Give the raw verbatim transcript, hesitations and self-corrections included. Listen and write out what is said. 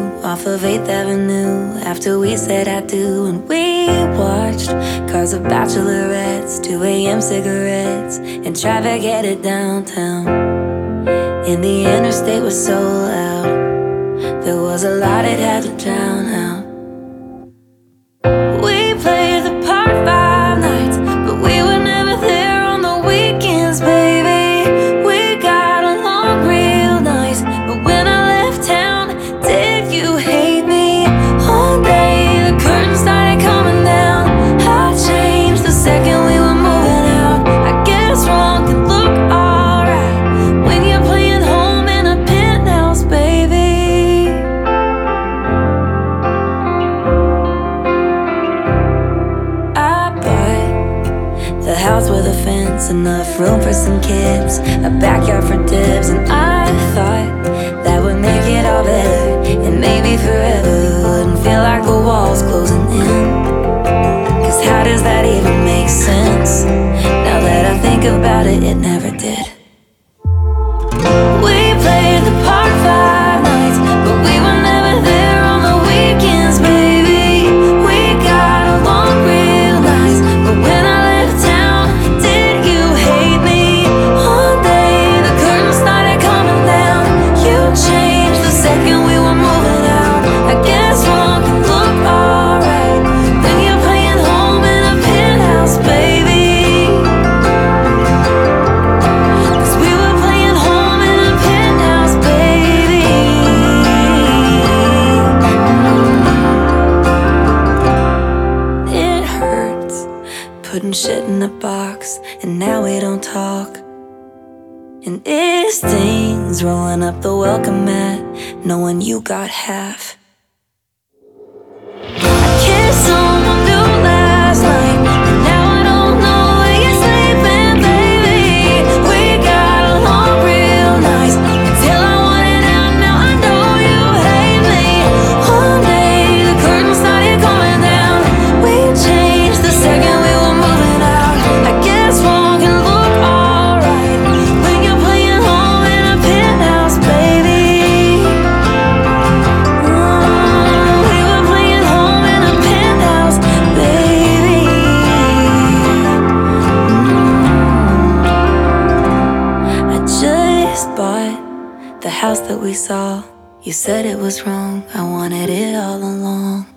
off of eighth Avenue after we said I do. And we watched cars of bachelorettes, two A M cigarettes, and traffic headed downtown. And the interstate was so loud, there was a lot it had to drown out. We played the part five nights, but we were never there on the weekends, baby. We got along real nice, but when I left town, did you hate me? One day the curtain started coming down. I changed the second we were moving out. I guess wrong can look alright when you're playing home in a penthouse, baby. I bought the house with a fence, enough room for some kids, a backyard for dibs, and I thought that would make it all better, and maybe forever wouldn't feel like the walls closing in. Cause how does that even make sense? Now that I think about it, it never did. We played the part five nights, but we were never there on the weekends, baby. We got along real nice, but when I left town, did you hate me? One day the curtain started coming down. You changed the second we were moving out. I guess wrong can look alright when you're playing home in a penthouse, baby. Cause we were playing home in a penthouse, baby. It hurts putting shit in a box, and now we don't talk. And it stings rolling up the welcome mat, knowing you got half. I kissed someone new last night, and now I don't know where you're sleeping, baby. We got along real nice until I wanted out. Now I know you hate me. One day the curtain started coming down. We changed the second we were moving out. I guess wrong can look alright when you're playing home in a penthouse, baby. Mm, we were playing home in a penthouse, baby. Mm. I just bought the house that we saw. You said it was wrong, I wanted it all along.